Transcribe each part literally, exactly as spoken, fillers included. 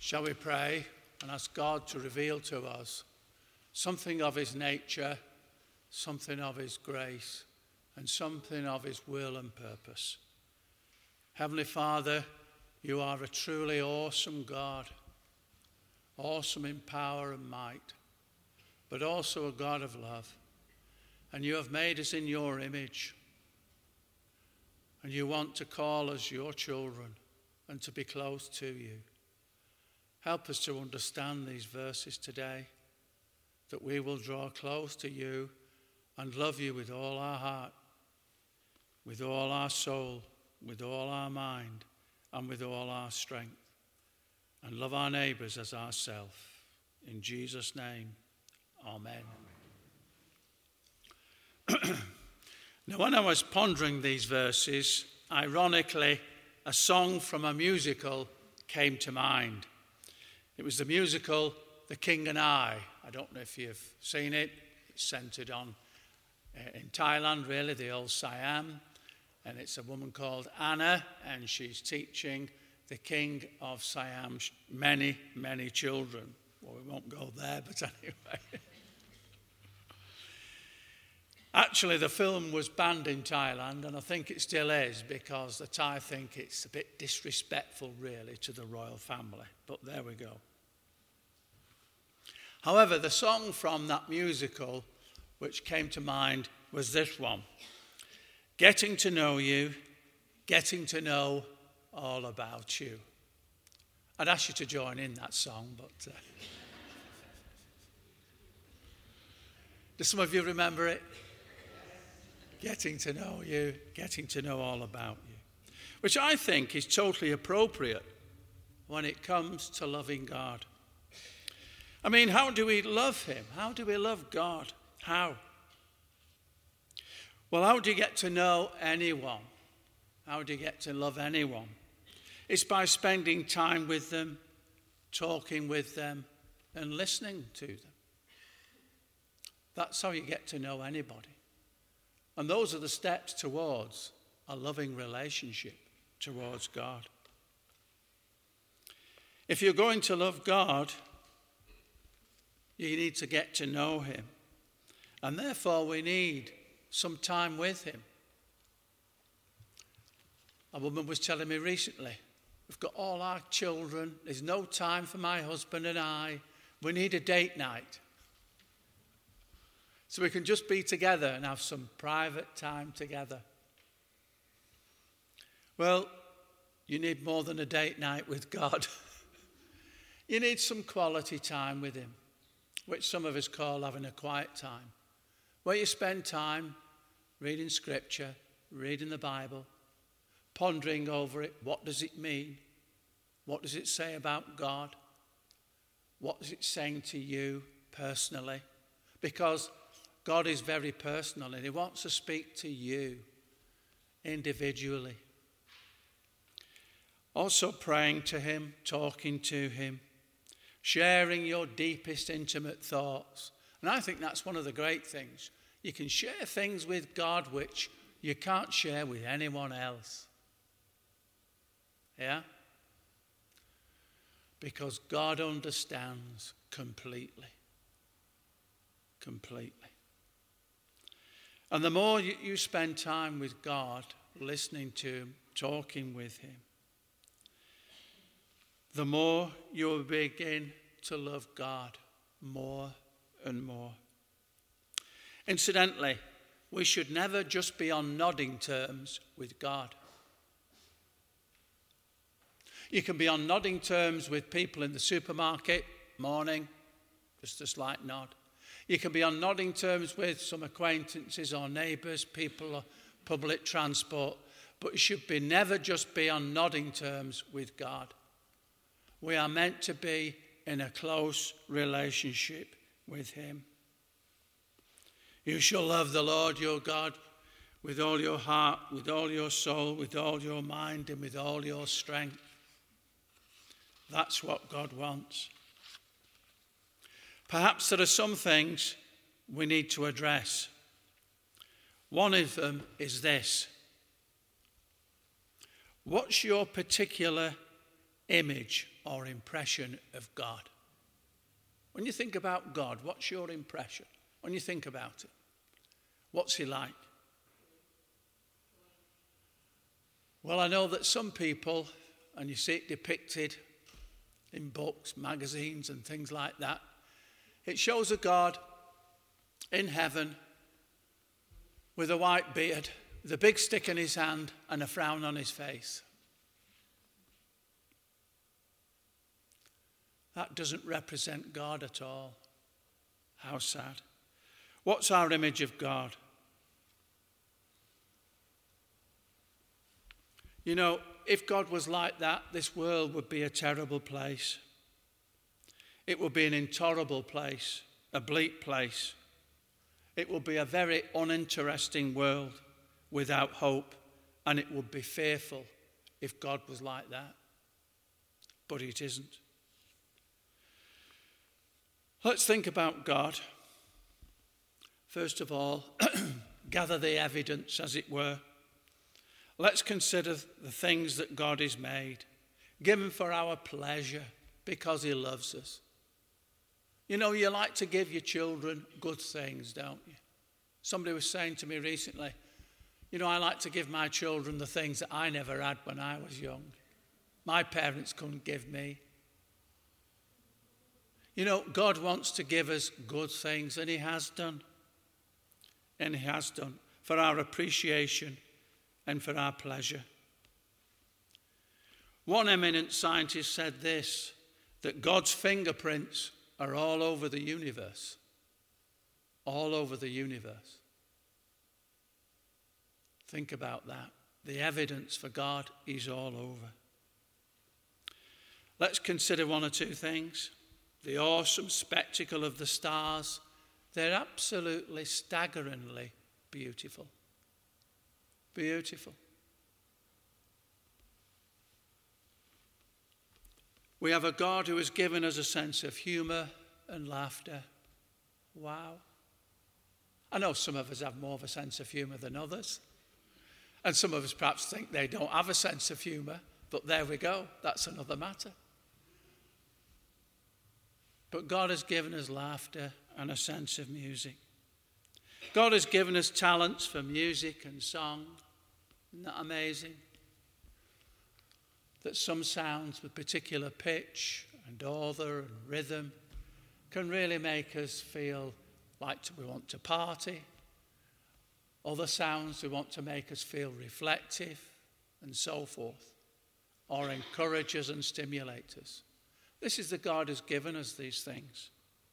Shall we pray and ask God to reveal to us something of his nature, something of his grace, and something of his will and purpose? Heavenly Father, you are a truly awesome God, awesome in power and might, but also a God of love. And you have made us in your image. And you want to call us your children and to be close to you. Help us to understand these verses today, that we will draw close to you and love you with all our heart, with all our soul, with all our mind, and with all our strength, and love our neighbours as ourselves. In Jesus' name, amen. Now, when I was pondering these verses, ironically, a song from a musical came to mind. It was the musical The King and I. I don't know if you've seen it. It's centred on, uh, in Thailand, really, the old Siam. And it's a woman called Anna, and she's teaching the king of Siam's many, many children. Well, we won't go there, but anyway. Actually, the film was banned in Thailand, and I think it still is, because the Thai think it's a bit disrespectful, really, to the royal family. But there we go. However, the song from that musical which came to mind was this one. Getting to know you, getting to know all about you. I'd ask you to join in that song, but... Uh, do some of you remember it? Getting to know you, getting to know all about you. Which I think is totally appropriate when it comes to loving God. I mean, how do we love him? How do we love God? How? Well, how do you get to know anyone? How do you get to love anyone? It's by spending time with them, talking with them, and listening to them. That's how you get to know anybody. And those are the steps towards a loving relationship towards God. If you're going to love God, you need to get to know him. And therefore, we need some time with him. A woman was telling me recently, we've got all our children, there's no time for my husband and I, we need a date night. So we can just be together and have some private time together. Well, you need more than a date night with God. You need some quality time with him, which some of us call having a quiet time, where you spend time reading scripture, reading the Bible, pondering over it. What does it mean? What does it say about God? What is it saying to you personally? Because God is very personal and he wants to speak to you individually. Also praying to him, talking to him, sharing your deepest intimate thoughts. And I think that's one of the great things. You can share things with God which you can't share with anyone else. Yeah? Because God understands completely. Completely. And the more you, you spend time with God, listening to him, talking with him, the more you will begin to love God more and more. Incidentally, we should never just be on nodding terms with God. You can be on nodding terms with people in the supermarket, morning, just a slight nod. You can be on nodding terms with some acquaintances or neighbours, people, or public transport, but you should be never just be on nodding terms with God. We are meant to be in a close relationship with him. You shall love the Lord your God with all your heart, with all your soul, with all your mind, and with all your strength. That's what God wants. Perhaps there are some things we need to address. One of them is this. What's your particular image or impression of God? When you think about God, what's your impression? When you think about it, what's he like? Well, I know that some people, and you see it depicted in books, magazines and things like that, it shows a God in heaven with a white beard, with a big stick in his hand and a frown on his face. That doesn't represent God at all. How sad. What's our image of God? You know, if God was like that, this world would be a terrible place. It would be an intolerable place, a bleak place. It would be a very uninteresting world without hope, and it would be fearful if God was like that. But it isn't. Let's think about God. First of all, gather the evidence, as it were. Let's consider the things that God has made, given for our pleasure because he loves us. You know, you like to give your children good things, don't you? Somebody was saying to me recently, you know, I like to give my children the things that I never had when I was young. My parents couldn't give me. You know, God wants to give us good things, and he has done. And he has done for our appreciation and for our pleasure. One eminent scientist said this, that God's fingerprints are all over the universe. All over the universe. Think about that. The evidence for God is all over. Let's consider one or two things. The awesome spectacle of the stars. They're absolutely staggeringly beautiful. Beautiful. We have a God who has given us a sense of humour and laughter. Wow. I know some of us have more of a sense of humour than others. And some of us perhaps think they don't have a sense of humour. But there we go. That's another matter. But God has given us laughter and a sense of music. God has given us talents for music and song. Isn't that amazing? That some sounds with particular pitch and order and rhythm can really make us feel like we want to party. Other sounds we want to make us feel reflective and so forth, or encourage us and stimulate us. This is the God who's given us these things.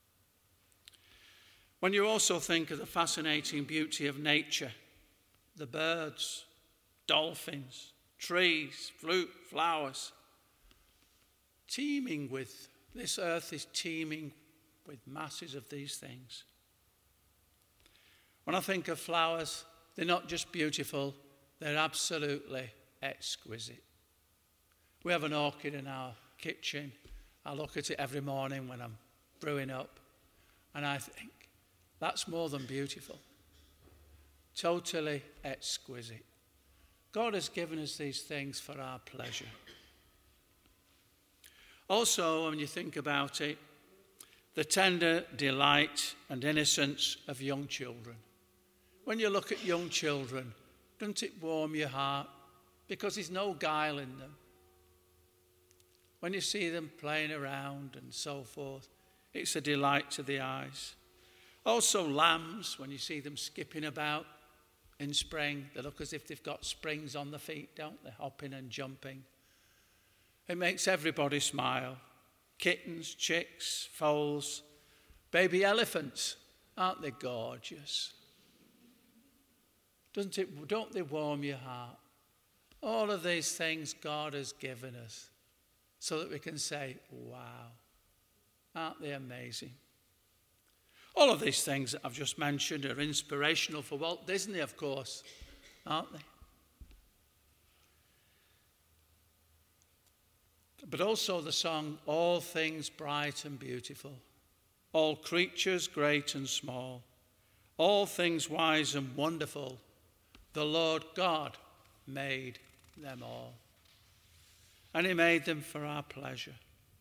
When you also think of the fascinating beauty of nature, the birds, dolphins, trees, fruit, flowers, teeming with, this earth is teeming with masses of these things. When I think of flowers, they're not just beautiful, they're absolutely exquisite. We have an orchid in our kitchen. I look at it every morning when I'm brewing up, and I think, that's more than beautiful. Totally exquisite. God has given us these things for our pleasure. Also, when you think about it, the tender delight and innocence of young children. When you look at young children, doesn't it warm your heart? Because there's no guile in them. When you see them playing around and so forth, it's a delight to the eyes. Also lambs, when you see them skipping about in spring, they look as if they've got springs on their feet, don't they? Hopping and jumping. It makes everybody smile. Kittens, chicks, foals, baby elephants, aren't they gorgeous? Doesn't it, don't they warm your heart? All of these things God has given us so that we can say, wow, aren't they amazing? All of these things that I've just mentioned are inspirational for Walt Disney, of course, aren't they? But also the song, all things bright and beautiful, all creatures great and small, all things wise and wonderful, the Lord God made them all. and he made them for our pleasure.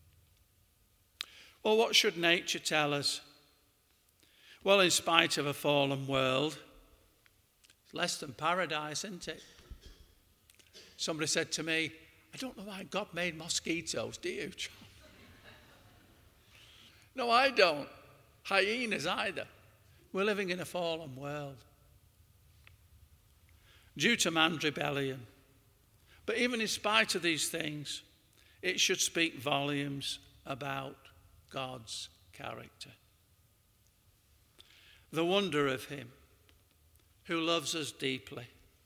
Well, what should nature tell us? Well, in spite of a fallen world, it's less than paradise, isn't it? Somebody said to me, I don't know why God made mosquitoes, do you, John? No, I don't. Hyenas either. We're living in a fallen world due to man's rebellion. But even in spite of these things, it should speak volumes about God's character. The wonder of him who loves us deeply.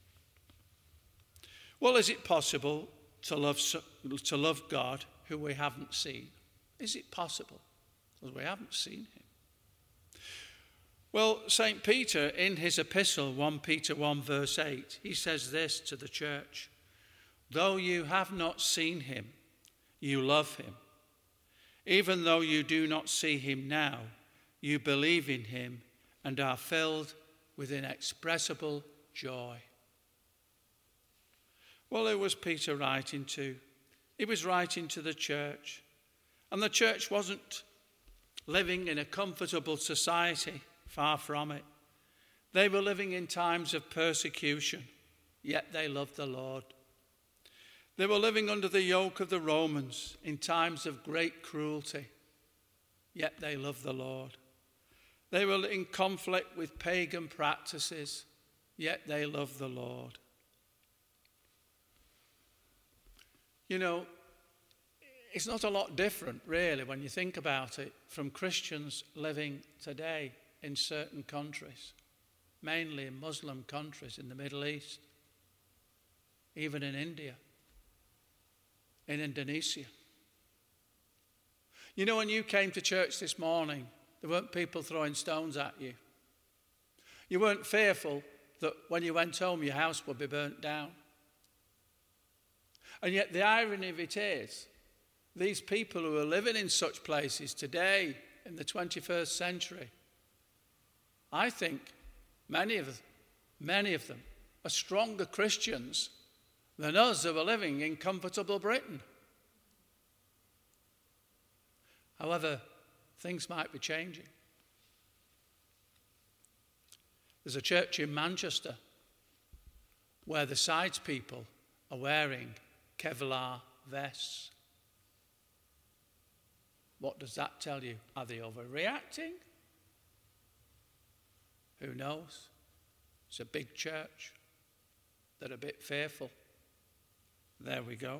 Well, is it possible to love, to love God who we haven't seen? Is it possible? Because we haven't seen him. Well, Saint Peter, in his epistle, First Peter one, verse eight, he says this to the church: though you have not seen him, you love him. Even though you do not see him now, you believe in him and are filled with inexpressible joy. Well, who was Peter writing to? He was writing to the church. And the church wasn't living in a comfortable society, far from it. They were living in times of persecution, yet they loved the Lord. They were living under the yoke of the Romans in times of great cruelty, yet they loved the Lord. They were in conflict with pagan practices, yet they loved the Lord. You know, it's not a lot different, really, when you think about it, from Christians living today in certain countries, mainly in Muslim countries in the Middle East, even in India, in Indonesia. You know, when you came to church this morning, there weren't people throwing stones at you. You weren't fearful that when you went home your house would be burnt down. And yet the irony of it is, these people who are living in such places today in the twenty-first century, I think many of, many of them are stronger Christians than us who are living in comfortable Britain. However, things might be changing. There's a church in Manchester where the sides people are wearing Kevlar vests. What does that tell you? Are they overreacting? Who knows? It's a big church. They're a bit fearful. There we go.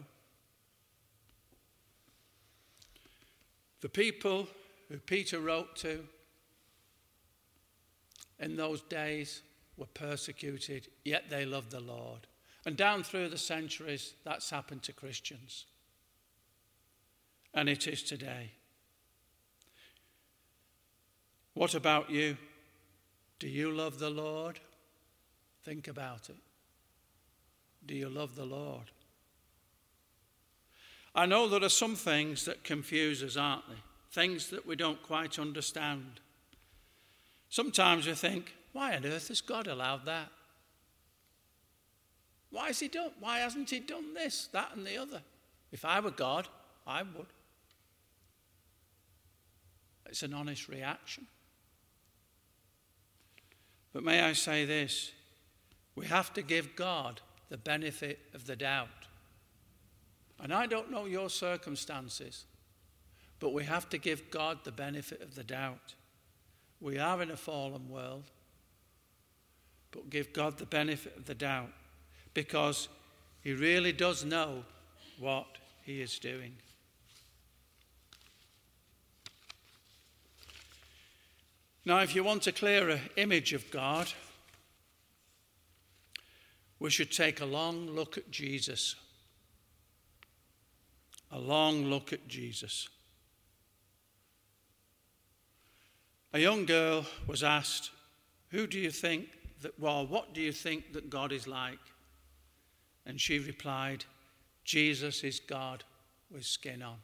The people who Peter wrote to in those days were persecuted, yet they loved the Lord. And down through the centuries, that's happened to Christians. And it is today. What about you? Do you love the Lord? Think about it. Do you love the Lord? I know there are some things that confuse us, aren't they? Things that we don't quite understand. Sometimes we think, why on earth has God allowed that? Why has he done? Why hasn't he done this, that, and the other? If I were God, I would. It's an honest reaction. But may I say this? We have to give God the benefit of the doubt. And I don't know your circumstances, but we have to give God the benefit of the doubt. We are in a fallen world, but give God the benefit of the doubt, because he really does know what he is doing. Now, if you want a clearer image of God, we should take a long look at Jesus. A long look at Jesus. A young girl was asked, who do you think that, well, what do you think that God is like? And she replied, Jesus is God with skin on.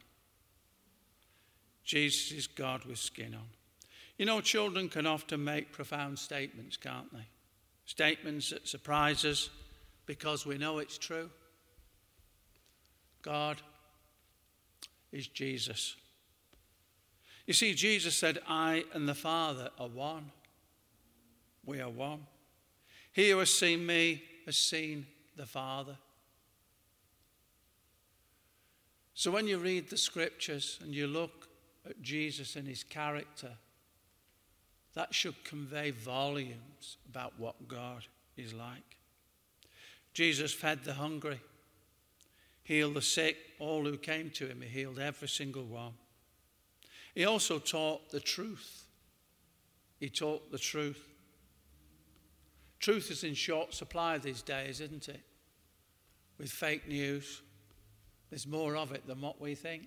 Jesus is God with skin on. You know, children can often make profound statements, can't they? Statements that surprise us because we know it's true. God is Jesus. You see, Jesus said, I and the Father are one. We are one. He who has seen me has seen the Father. So when you read the scriptures and you look at Jesus and his character, that should convey volumes about what God is like. Jesus fed the hungry, healed the sick, all who came to him. He healed every single one. He also taught the truth. He taught the truth. Truth is in short supply these days, isn't it? With fake news, there's more of it than what we think.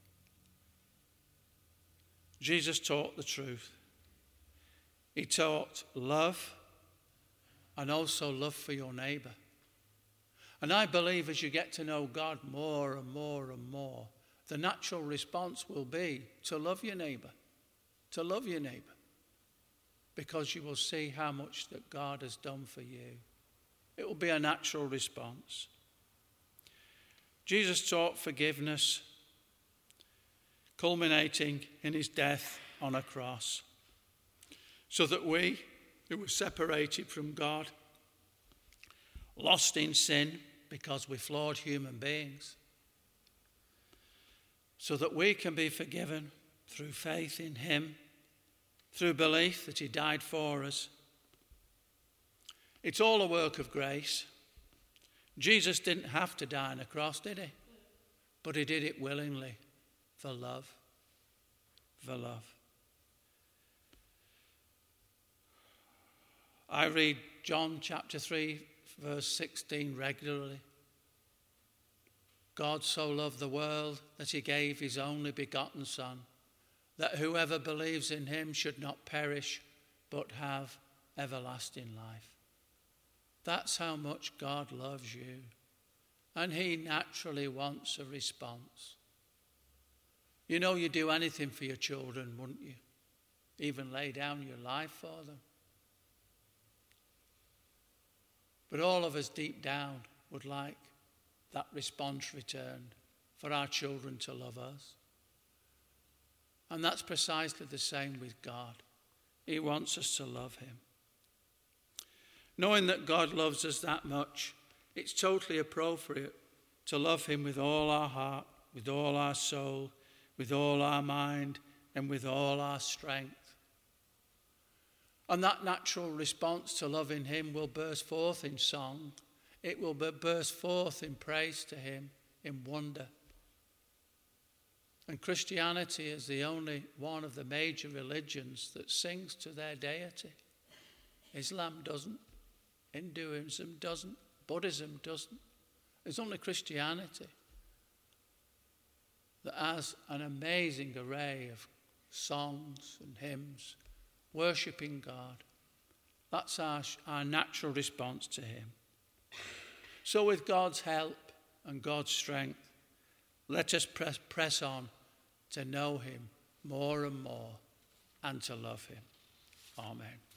Jesus taught the truth. He taught love and also love for your neighbour. And I believe as you get to know God more and more and more, the natural response will be to love your neighbour, to love your neighbour, because you will see how much that God has done for you. It will be a natural response. Jesus taught forgiveness, culminating in his death on a cross, so that we, who were separated from God, lost in sin because we're flawed human beings, so that we can be forgiven through faith in him, through belief that he died for us. It's all a work of grace. Jesus didn't have to die on a cross, did he? But he did it willingly, for love, for love. I read John chapter three, verse sixteen regularly. God so loved the world that he gave his only begotten Son, that whoever believes in him should not perish, but have everlasting life. That's how much God loves you. And he naturally wants a response. You know, you'd do anything for your children, wouldn't you? Even lay down your life for them. But all of us deep down would like that response returned, for our children to love us. And that's precisely the same with God. He wants us to love him. Knowing that God loves us that much, it's totally appropriate to love him with all our heart, with all our soul, with all our mind, and with all our strength. And that natural response to loving him will burst forth in song. It will burst forth in praise to him, in wonder. And Christianity is the only one of the major religions that sings to their deity. Islam doesn't. Hinduism doesn't. Buddhism doesn't. It's only Christianity that has an amazing array of songs and hymns worshipping God. That's our, our natural response to him. So with God's help and God's strength, let us press, press on to know him more and more and to love him. Amen.